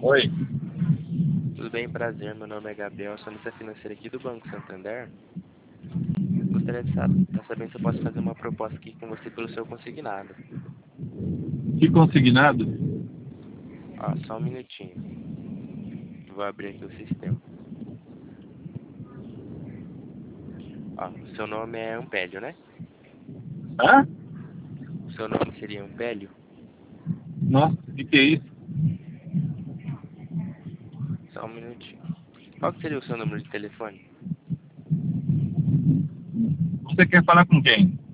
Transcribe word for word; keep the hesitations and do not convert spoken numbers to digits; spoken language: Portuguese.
Oi. Tudo bem, prazer. Meu nome é Gabriel, sou analista financeiro aqui do Banco Santander. Gostaria de estar sabendo se eu posso fazer uma proposta aqui com você pelo seu consignado. Que consignado? Ó, só um minutinho. Vou abrir aqui o sistema. Ó, o seu nome é Ampélio, né? Hã? O seu nome seria Ampélio? Nossa, o que, que é isso? Só um minutinho. Qual que seria o seu número de telefone? Você quer falar com quem?